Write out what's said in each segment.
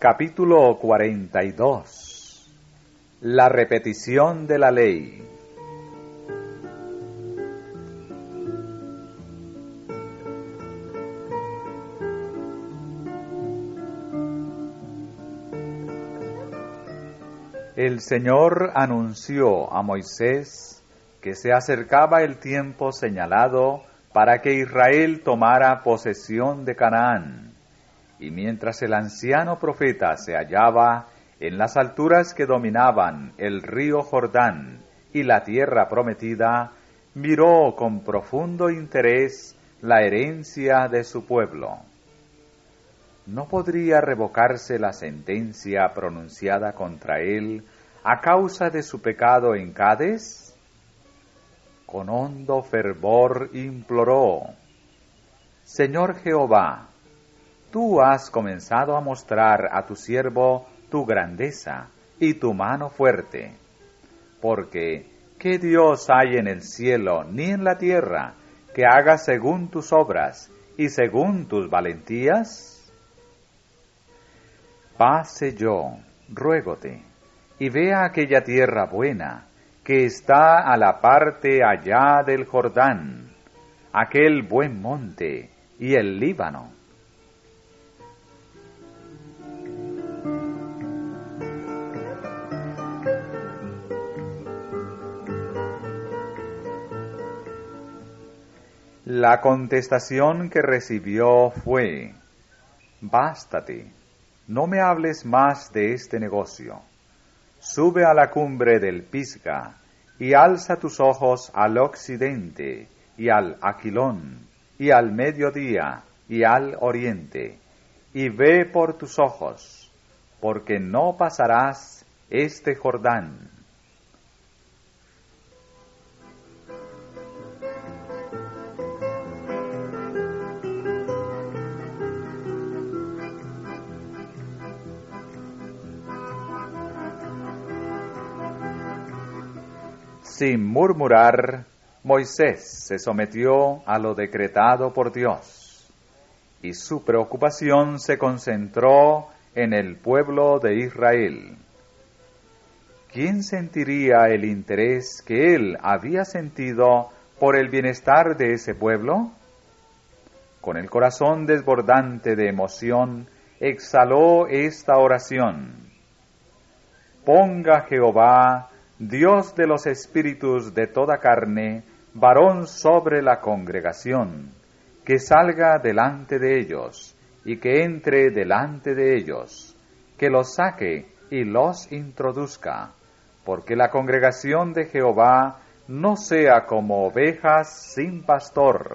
Capítulo 42. La repetición de la ley. El Señor anunció a Moisés que se acercaba el tiempo señalado para que Israel tomara posesión de Canaán. Y mientras el anciano profeta se hallaba en las alturas que dominaban el río Jordán y la tierra prometida, miró con profundo interés la herencia de su pueblo. ¿No podría revocarse la sentencia pronunciada contra él a causa de su pecado en Cades? Con hondo fervor imploró: Señor Jehová, tú has comenzado a mostrar a tu siervo tu grandeza y tu mano fuerte, porque ¿qué Dios hay en el cielo ni en la tierra que haga según tus obras y según tus valentías? Pase yo, ruégote, y vea aquella tierra buena que está a la parte allá del Jordán, aquel buen monte y el Líbano. La contestación que recibió fue: Bástate, no me hables más de este negocio. Sube a la cumbre del Pisga, y alza tus ojos al occidente, y al Aquilón, y al mediodía, y al oriente, y ve por tus ojos, porque no pasarás este Jordán. Sin murmurar, Moisés se sometió a lo decretado por Dios, y su preocupación se concentró en el pueblo de Israel. ¿Quién sentiría el interés que él había sentido por el bienestar de ese pueblo? Con el corazón desbordante de emoción, exhaló esta oración: Ponga Jehová, Dios de los espíritus de toda carne, varón sobre la congregación, que salga delante de ellos, y que entre delante de ellos, que los saque y los introduzca, porque la congregación de Jehová no sea como ovejas sin pastor.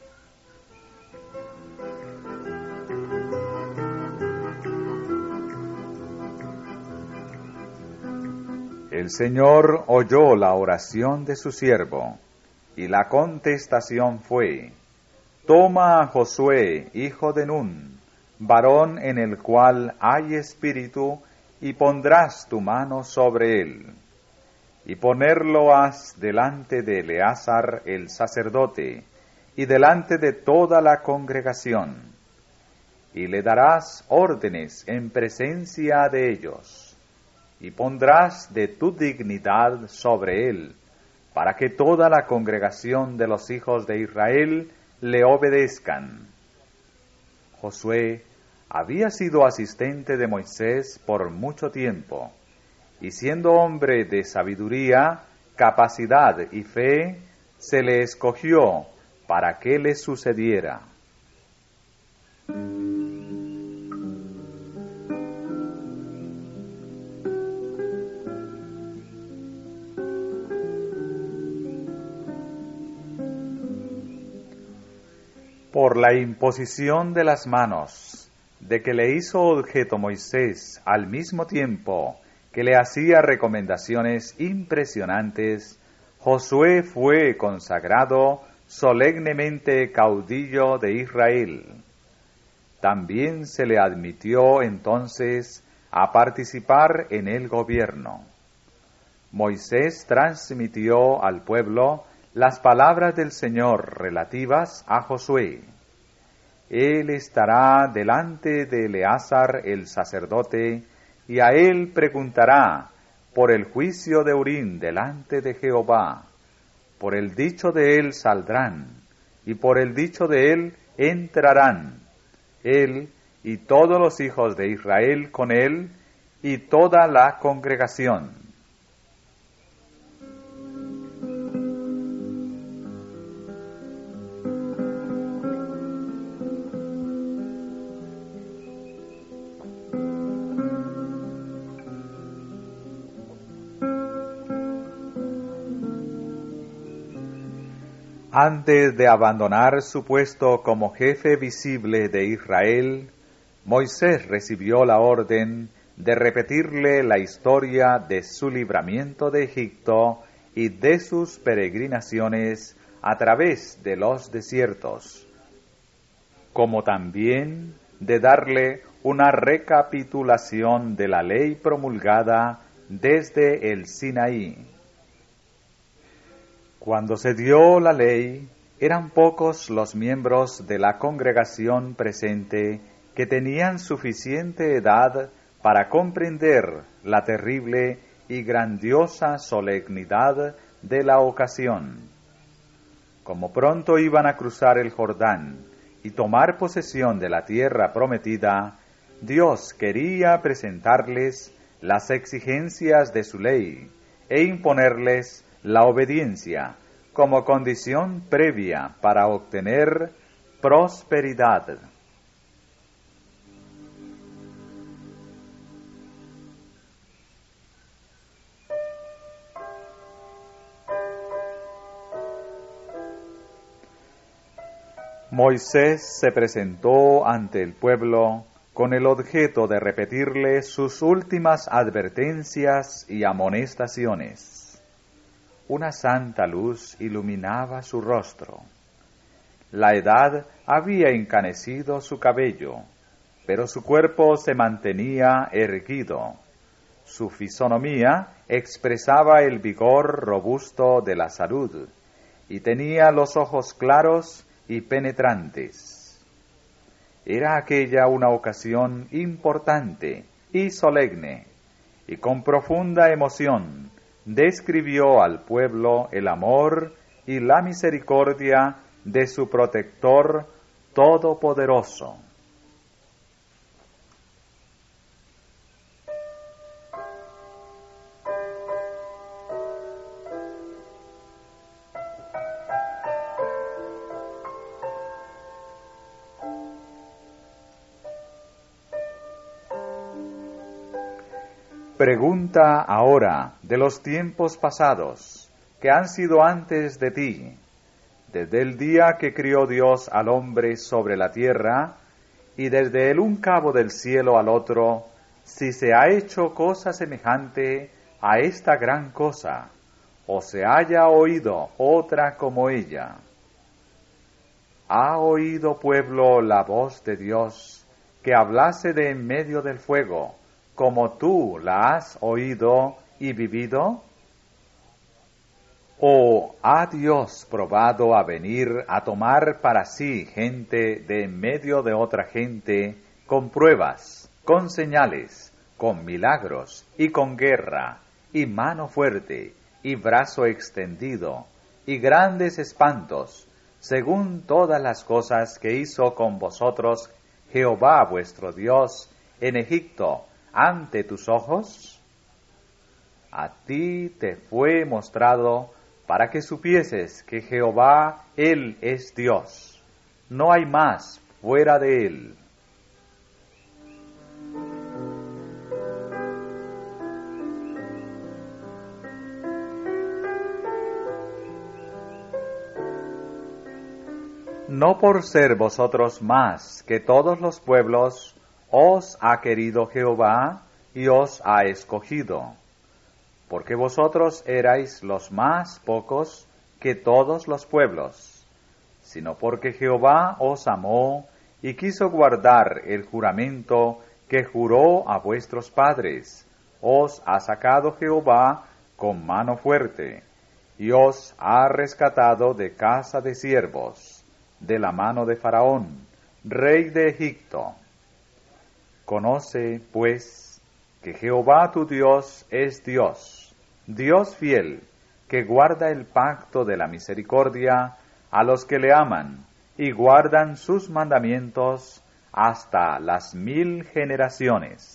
El Señor oyó la oración de su siervo, y la contestación fue: Toma a Josué, hijo de Nun, varón en el cual hay espíritu, y pondrás tu mano sobre él. Y ponerlo has delante de Eleazar el sacerdote, y delante de toda la congregación. Y le darás órdenes en presencia de ellos. Y pondrás de tu dignidad sobre él, para que toda la congregación de los hijos de Israel le obedezcan. Josué había sido asistente de Moisés por mucho tiempo, y siendo hombre de sabiduría, capacidad y fe, se le escogió para que le sucediera. Por la imposición de las manos de que le hizo objeto Moisés, al mismo tiempo que le hacía recomendaciones impresionantes, Josué fue consagrado solemnemente caudillo de Israel. También se le admitió entonces a participar en el gobierno. Moisés transmitió al pueblo las palabras del Señor relativas a Josué. él estará delante de Eleazar el sacerdote, y a él preguntará por el juicio de Urim delante de Jehová. Por el dicho de él saldrán, y por el dicho de él entrarán, él y todos los hijos de Israel con él, y toda la congregación. Antes de abandonar su puesto como jefe visible de Israel, Moisés recibió la orden de repetirle la historia de su libramiento de Egipto y de sus peregrinaciones a través de los desiertos, como también de darle una recapitulación de la ley promulgada desde el Sinaí. Cuando se dio la ley, eran pocos los miembros de la congregación presente que tenían suficiente edad para comprender la terrible y grandiosa solemnidad de la ocasión. Como pronto iban a cruzar el Jordán y tomar posesión de la tierra prometida, Dios quería presentarles las exigencias de su ley e imponerles la obediencia como condición previa para obtener prosperidad. Moisés se presentó ante el pueblo con el objeto de repetirle sus últimas advertencias y amonestaciones. Una santa luz iluminaba su rostro. La edad había encanecido su cabello, pero su cuerpo se mantenía erguido. Su fisonomía expresaba el vigor robusto de la salud, y tenía los ojos claros y penetrantes. Era aquella una ocasión importante y solemne, y con profunda emoción describió al pueblo el amor y la misericordia de su protector todopoderoso. Pregunta ahora de los tiempos pasados, que han sido antes de ti, desde el día que crió Dios al hombre sobre la tierra, y desde el un cabo del cielo al otro, si se ha hecho cosa semejante a esta gran cosa, o se haya oído otra como ella. ¿Ha oído pueblo la voz de Dios, que hablase de en medio del fuego, como tú la has oído y vivido? ¿O ha Dios probado a venir a tomar para sí gente de en medio de otra gente, con pruebas, con señales, con milagros y con guerra, y mano fuerte, y brazo extendido, y grandes espantos, según todas las cosas que hizo con vosotros Jehová vuestro Dios en Egipto, ante tus ojos? A ti te fue mostrado para que supieses que Jehová, Él es Dios, no hay más fuera de Él. No por ser vosotros más que todos los pueblos, os ha querido Jehová y os ha escogido, porque vosotros erais los más pocos que todos los pueblos, sino porque Jehová os amó y quiso guardar el juramento que juró a vuestros padres. Os ha sacado Jehová con mano fuerte, y os ha rescatado de casa de siervos, de la mano de Faraón, rey de Egipto. Conoce, pues, que Jehová tu Dios es Dios, Dios fiel, que guarda el pacto de la misericordia a los que le aman y guardan sus mandamientos hasta las 1000 generaciones.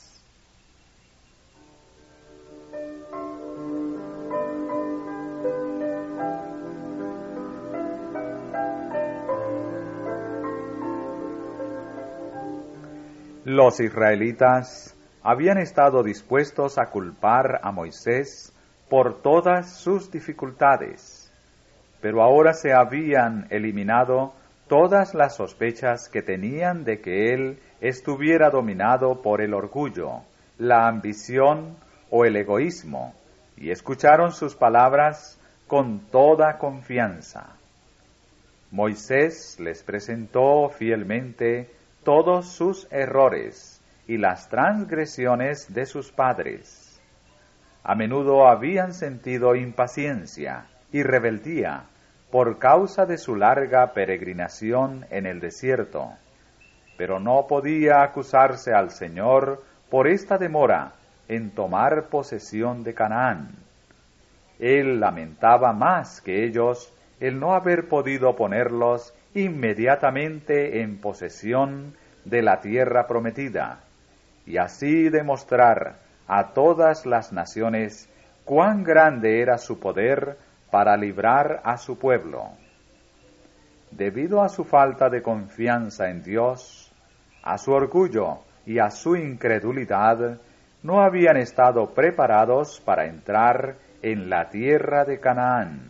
Los israelitas habían estado dispuestos a culpar a Moisés por todas sus dificultades, pero ahora se habían eliminado todas las sospechas que tenían de que él estuviera dominado por el orgullo, la ambición o el egoísmo, y escucharon sus palabras con toda confianza. Moisés les presentó fielmente todos sus errores y las transgresiones de sus padres. A menudo habían sentido impaciencia y rebeldía por causa de su larga peregrinación en el desierto, pero no podía acusarse al Señor por esta demora en tomar posesión de Canaán. Él lamentaba más que ellos el no haber podido ponerlos inmediatamente en posesión de la tierra prometida, y así demostrar a todas las naciones cuán grande era su poder para librar a su pueblo. Debido a su falta de confianza en Dios, a su orgullo y a su incredulidad, no habían estado preparados para entrar en la tierra de Canaán.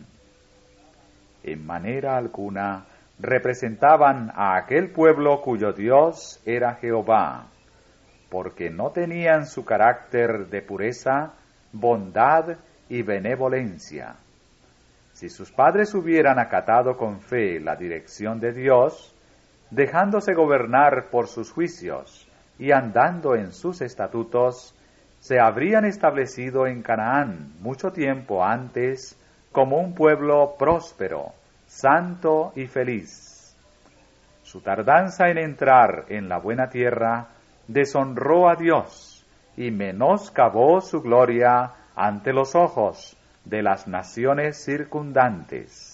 En manera alguna representaban a aquel pueblo cuyo Dios era Jehová, porque no tenían su carácter de pureza, bondad y benevolencia. Si sus padres hubieran acatado con fe la dirección de Dios, dejándose gobernar por sus juicios y andando en sus estatutos, se habrían establecido en Canaán mucho tiempo antes como un pueblo próspero, santo y feliz. Su tardanza en entrar en la buena tierra deshonró a Dios y menoscabó su gloria ante los ojos de las naciones circundantes.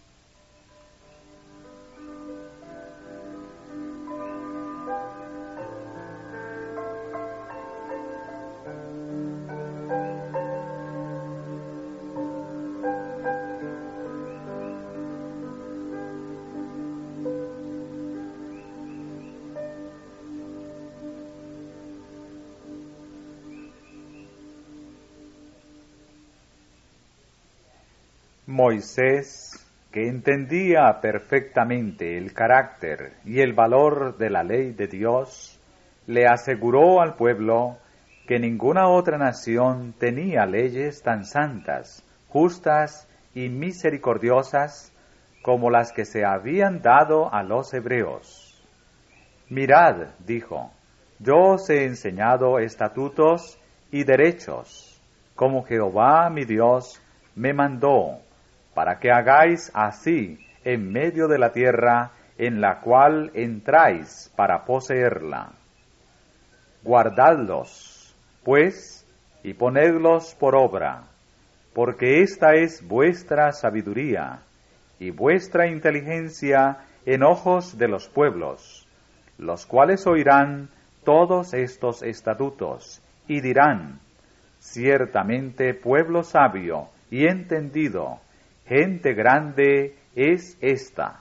Moisés, que entendía perfectamente el carácter y el valor de la ley de Dios, le aseguró al pueblo que ninguna otra nación tenía leyes tan santas, justas y misericordiosas como las que se habían dado a los hebreos. Mirad, dijo, yo os he enseñado estatutos y derechos, como Jehová mi Dios me mandó, para que hagáis así en medio de la tierra en la cual entráis para poseerla. Guardadlos, pues, y ponedlos por obra, porque esta es vuestra sabiduría y vuestra inteligencia en ojos de los pueblos, los cuales oirán todos estos estatutos y dirán, ciertamente pueblo sabio y entendido, gente grande es esta.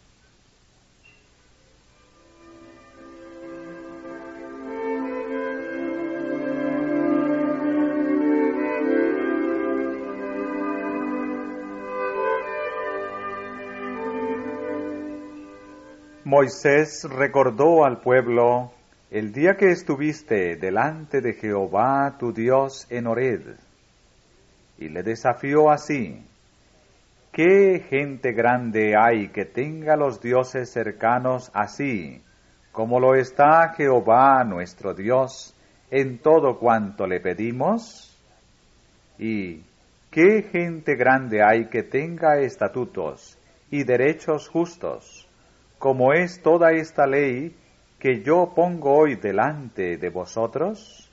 Moisés recordó al pueblo el día que estuviste delante de Jehová tu Dios en Horeb, y le desafió así: ¿qué gente grande hay que tenga los dioses cercanos así, como lo está Jehová nuestro Dios en todo cuanto le pedimos? ¿Y qué gente grande hay que tenga estatutos y derechos justos, como es toda esta ley que yo pongo hoy delante de vosotros?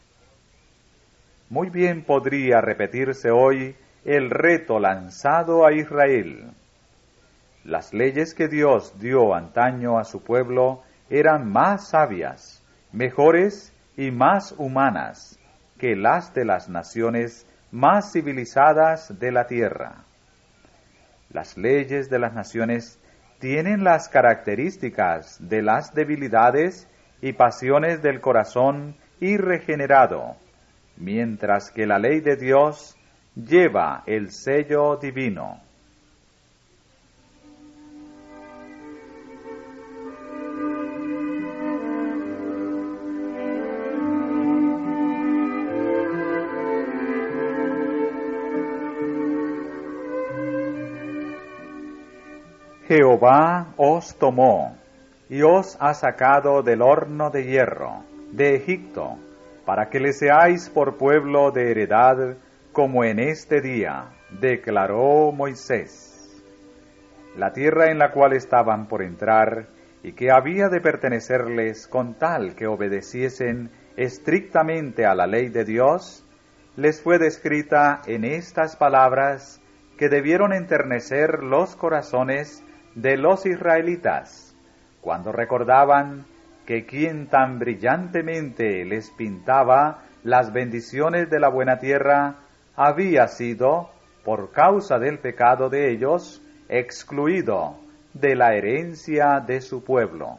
Muy bien podría repetirse hoy el reto lanzado a Israel. Las leyes que Dios dio antaño a su pueblo eran más sabias, mejores y más humanas que las de las naciones más civilizadas de la tierra. Las leyes de las naciones tienen las características de las debilidades y pasiones del corazón irregenerado, mientras que la ley de Dios lleva el sello divino. Jehová os tomó y os ha sacado del horno de hierro, de Egipto, para que le seáis por pueblo de heredad, como en este día, declaró Moisés. La tierra en la cual estaban por entrar, y que había de pertenecerles con tal que obedeciesen estrictamente a la ley de Dios, les fue descrita en estas palabras que debieron enternecer los corazones de los israelitas, cuando recordaban que quien tan brillantemente les pintaba las bendiciones de la buena tierra había sido, por causa del pecado de ellos, excluido de la herencia de su pueblo.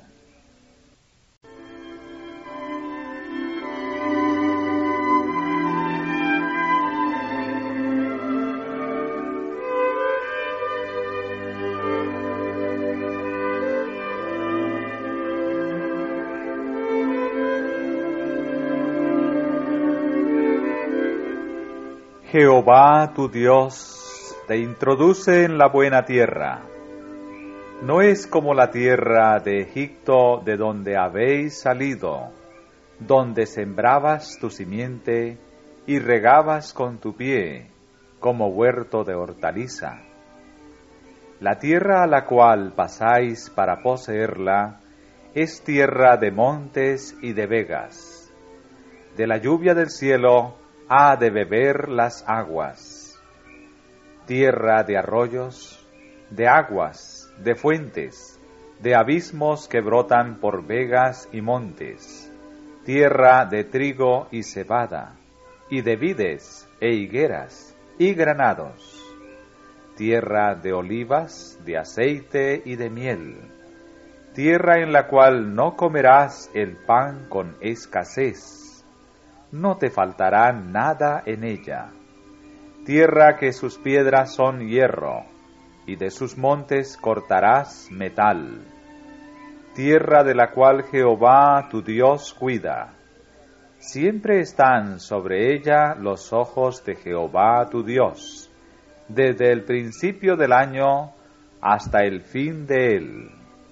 Jehová tu Dios te introduce en la buena tierra. No es como la tierra de Egipto de donde habéis salido, donde sembrabas tu simiente y regabas con tu pie, como huerto de hortaliza. La tierra a la cual pasáis para poseerla es tierra de montes y de vegas. De la lluvia del cielo ha de beber las aguas, tierra de arroyos, de aguas, de fuentes, de abismos que brotan por vegas y montes, tierra de trigo y cebada, y de vides e higueras y granados, tierra de olivas, de aceite y de miel, tierra en la cual no comerás el pan con escasez, no te faltará nada en ella. Tierra que sus piedras son hierro, y de sus montes cortarás metal. Tierra de la cual Jehová tu Dios cuida. Siempre están sobre ella los ojos de Jehová tu Dios, desde el principio del año hasta el fin de él.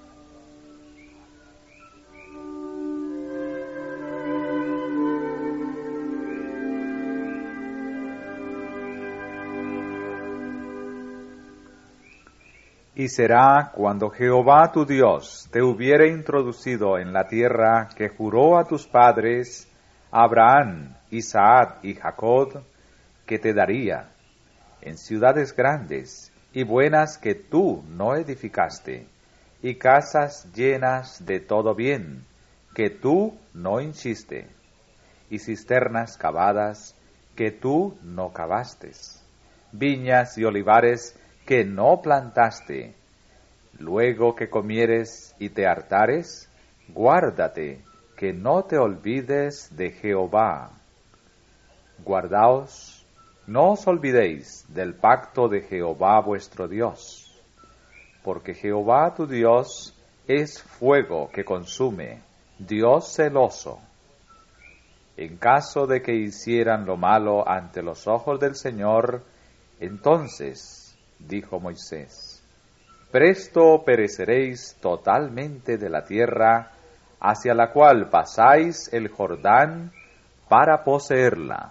Y será cuando Jehová tu Dios te hubiere introducido en la tierra que juró a tus padres, Abraham, Isaac y Jacob, que te daría, en ciudades grandes y buenas que tú no edificaste, y casas llenas de todo bien, que tú no hinchiste, y cisternas cavadas, que tú no cavaste, viñas y olivares que no plantaste. Luego que comieres y te hartares, guárdate, que no te olvides de Jehová. Guardaos, no os olvidéis del pacto de Jehová vuestro Dios, porque Jehová tu Dios es fuego que consume, Dios celoso. En caso de que hicieran lo malo ante los ojos del Señor, entonces, dijo Moisés, presto pereceréis totalmente de la tierra hacia la cual pasáis el Jordán para poseerla.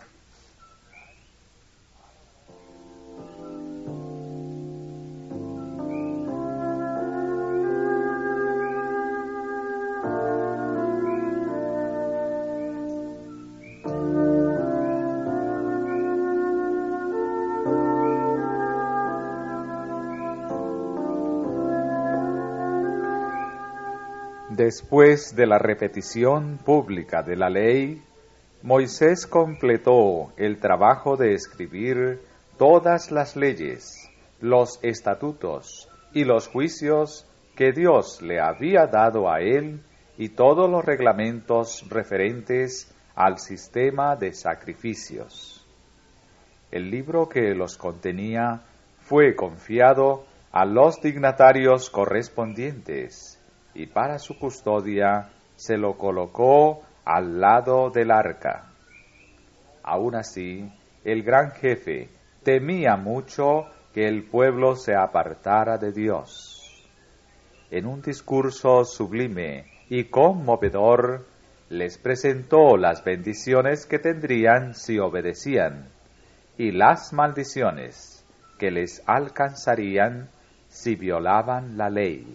Después de la repetición pública de la ley, Moisés completó el trabajo de escribir todas las leyes, los estatutos y los juicios que Dios le había dado a él y todos los reglamentos referentes al sistema de sacrificios. El libro que los contenía fue confiado a los dignatarios correspondientes y para su custodia se lo colocó al lado del arca. Aun así, el gran jefe temía mucho que el pueblo se apartara de Dios. En un discurso sublime y conmovedor, les presentó las bendiciones que tendrían si obedecían, y las maldiciones que les alcanzarían si violaban la ley.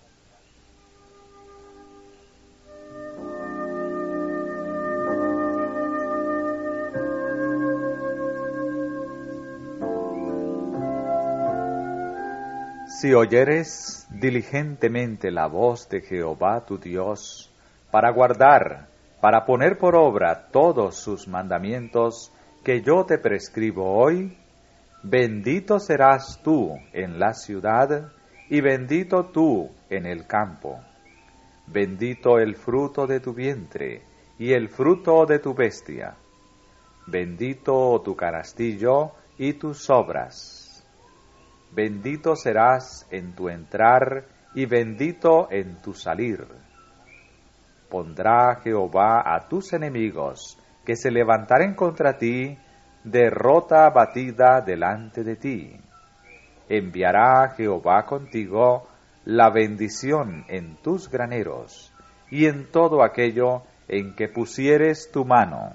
Si oyeres diligentemente la voz de Jehová tu Dios, para guardar, para poner por obra todos sus mandamientos que yo te prescribo hoy, bendito serás tú en la ciudad y bendito tú en el campo. Bendito el fruto de tu vientre y el fruto de tu bestia. Bendito tu canastillo y tus obras. Bendito serás en tu entrar y bendito en tu salir. Pondrá Jehová a tus enemigos que se levantaren contra ti, derrota batida delante de ti. Enviará Jehová contigo la bendición en tus graneros y en todo aquello en que pusieres tu mano.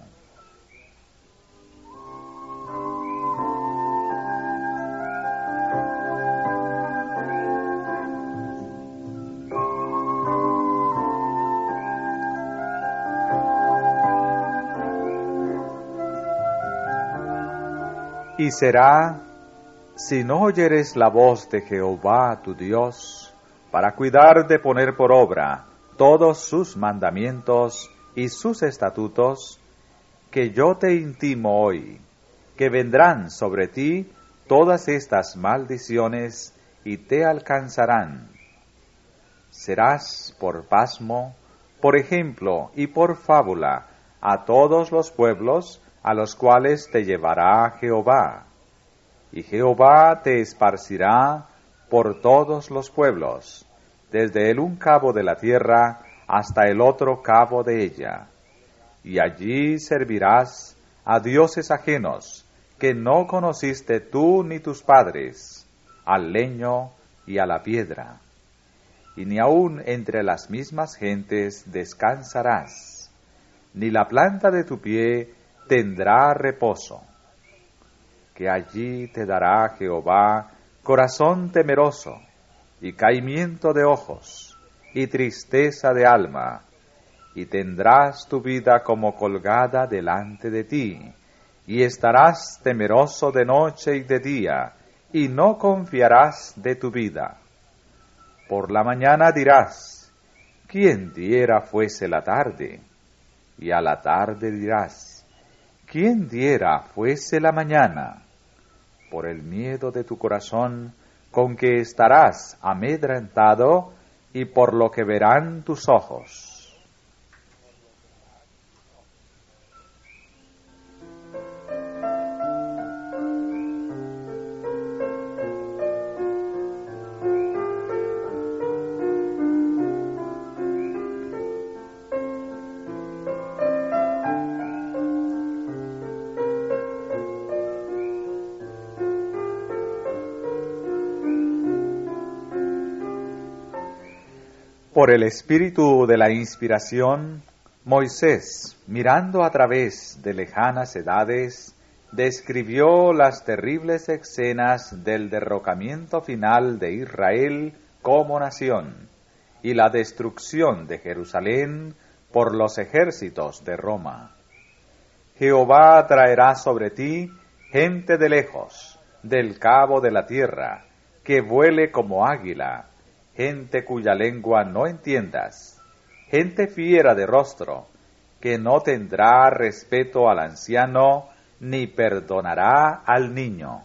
Y será, si no oyeres la voz de Jehová tu Dios, para cuidar de poner por obra todos sus mandamientos y sus estatutos, que yo te intimo hoy, que vendrán sobre ti todas estas maldiciones y te alcanzarán. Serás por pasmo, por ejemplo y por fábula a todos los pueblos a los cuales te llevará Jehová, y Jehová te esparcirá por todos los pueblos, desde el un cabo de la tierra hasta el otro cabo de ella, y allí servirás a dioses ajenos, que no conociste tú ni tus padres, al leño y a la piedra, y ni aun entre las mismas gentes descansarás, ni la planta de tu pie tendrá reposo, que allí te dará Jehová corazón temeroso, y caimiento de ojos, y tristeza de alma, y tendrás tu vida como colgada delante de ti, y estarás temeroso de noche y de día, y no confiarás de tu vida. Por la mañana dirás, ¿quién diera fuese la tarde? Y a la tarde dirás, ¿quién diera fuese la mañana? Por el miedo de tu corazón, con que estarás amedrentado, y por lo que verán tus ojos. Por el espíritu de la inspiración, Moisés, mirando a través de lejanas edades, describió las terribles escenas del derrocamiento final de Israel como nación y la destrucción de Jerusalén por los ejércitos de Roma. Jehová traerá sobre ti gente de lejos, del cabo de la tierra, que vuele como águila, gente cuya lengua no entiendas, gente fiera de rostro, que no tendrá respeto al anciano, ni perdonará al niño.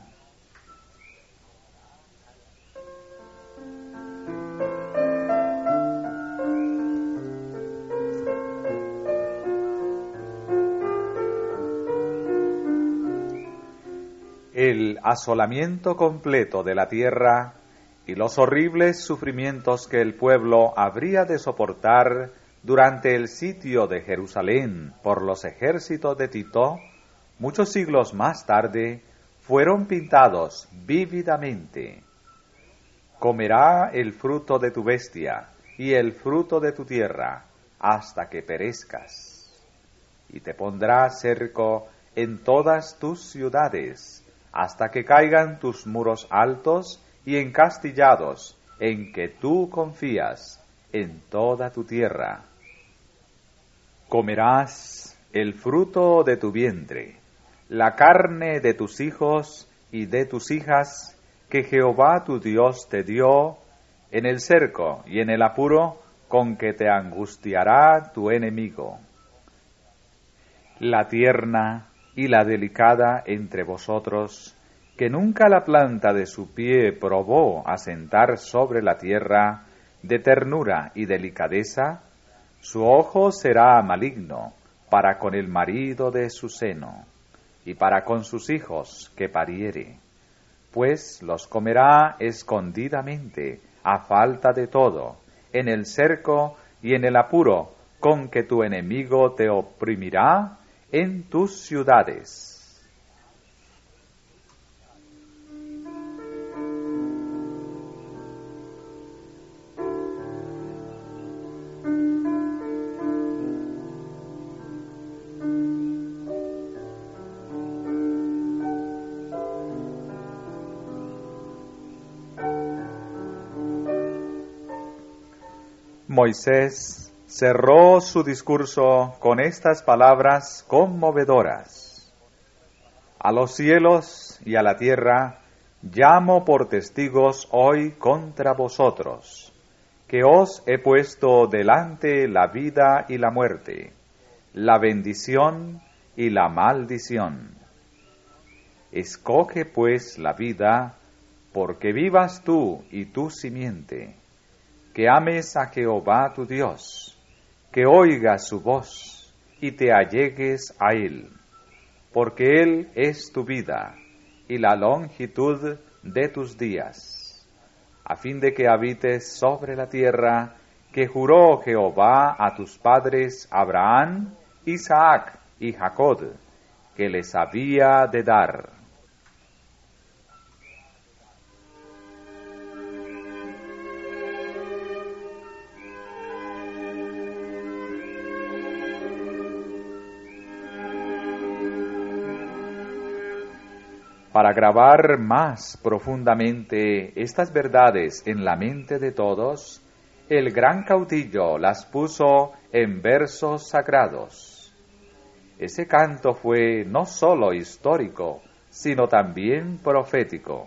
El asolamiento completo de la tierra y los horribles sufrimientos que el pueblo habría de soportar durante el sitio de Jerusalén por los ejércitos de Tito, muchos siglos más tarde, fueron pintados vívidamente. Comerá el fruto de tu bestia y el fruto de tu tierra hasta que perezcas, y te pondrá cerco en todas tus ciudades, hasta que caigan tus muros altos y encastillados en que tú confías en toda tu tierra. Comerás el fruto de tu vientre, la carne de tus hijos y de tus hijas, que Jehová tu Dios te dio en el cerco y en el apuro con que te angustiará tu enemigo. La tierna y la delicada entre vosotros, que nunca la planta de su pie probó asentar sobre la tierra, de ternura y delicadeza, su ojo será maligno para con el marido de su seno, y para con sus hijos que pariere, pues los comerá escondidamente, a falta de todo, en el cerco y en el apuro con que tu enemigo te oprimirá en tus ciudades. Moisés cerró su discurso con estas palabras conmovedoras: a los cielos y a la tierra llamo por testigos hoy contra vosotros, que os he puesto delante la vida y la muerte, la bendición y la maldición. Escoge pues la vida, porque vivas tú y tu simiente, que ames a Jehová tu Dios, que oigas su voz y te allegues a Él, porque Él es tu vida y la longitud de tus días, a fin de que habites sobre la tierra que juró Jehová a tus padres Abraham, Isaac y Jacob, que les había de dar. Para grabar más profundamente estas verdades en la mente de todos, el gran caudillo las puso en versos sagrados. Ese canto fue no sólo histórico, sino también profético.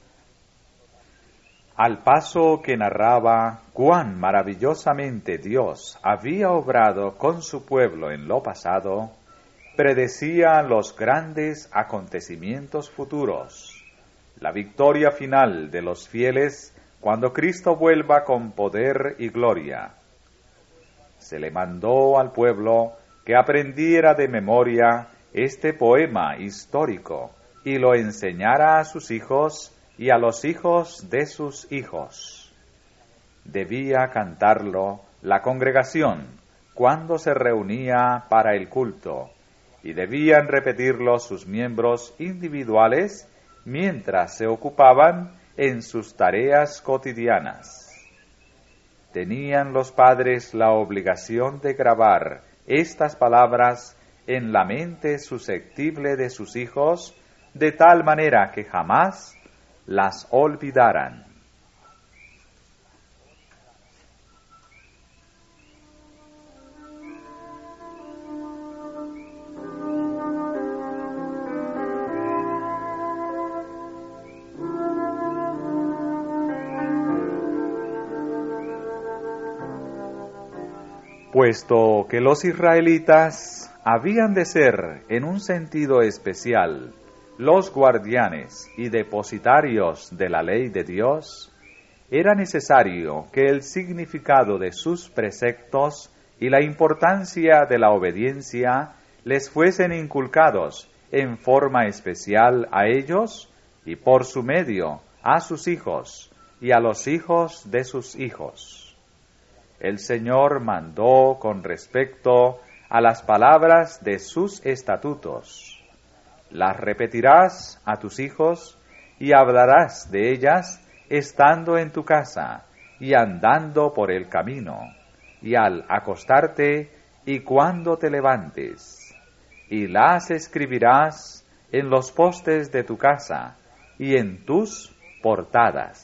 Al paso que narraba cuán maravillosamente Dios había obrado con su pueblo en lo pasado, predecía los grandes acontecimientos futuros, la victoria final de los fieles cuando Cristo vuelva con poder y gloria. Se le mandó al pueblo que aprendiera de memoria este poema histórico y lo enseñara a sus hijos y a los hijos de sus hijos. Debía cantarlo la congregación cuando se reunía para el culto, y debían repetirlo sus miembros individuales mientras se ocupaban en sus tareas cotidianas. Tenían los padres la obligación de grabar estas palabras en la mente susceptible de sus hijos, de tal manera que jamás las olvidaran. Puesto que los israelitas habían de ser, en un sentido especial, los guardianes y depositarios de la ley de Dios, era necesario que el significado de sus preceptos y la importancia de la obediencia les fuesen inculcados en forma especial a ellos y por su medio a sus hijos y a los hijos de sus hijos. El Señor mandó con respecto a las palabras de sus estatutos: las repetirás a tus hijos y hablarás de ellas estando en tu casa y andando por el camino, y al acostarte y cuando te levantes, y las escribirás en los postes de tu casa y en tus portadas.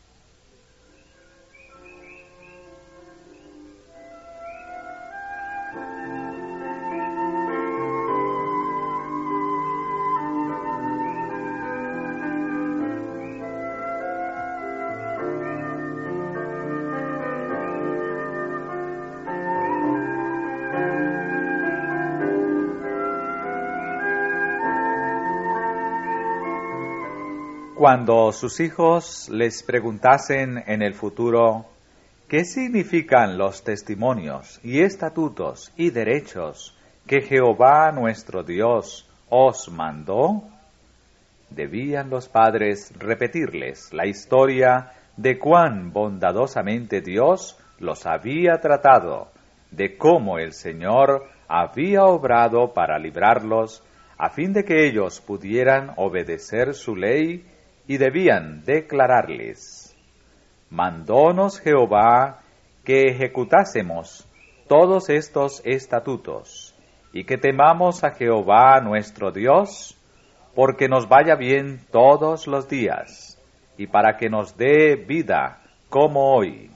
Cuando sus hijos les preguntasen en el futuro qué significan los testimonios y estatutos y derechos que Jehová nuestro Dios os mandó, debían los padres repetirles la historia de cuán bondadosamente Dios los había tratado, de cómo el Señor había obrado para librarlos, a fin de que ellos pudieran obedecer su ley, y debían declararles: mandónos Jehová que ejecutásemos todos estos estatutos, y que temamos a Jehová nuestro Dios, porque nos vaya bien todos los días, y para que nos dé vida como hoy.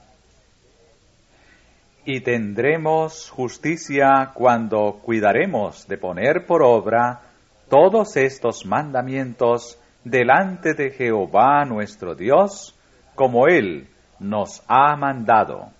Y tendremos justicia cuando cuidaremos de poner por obra todos estos mandamientos delante de Jehová nuestro Dios, como Él nos ha mandado.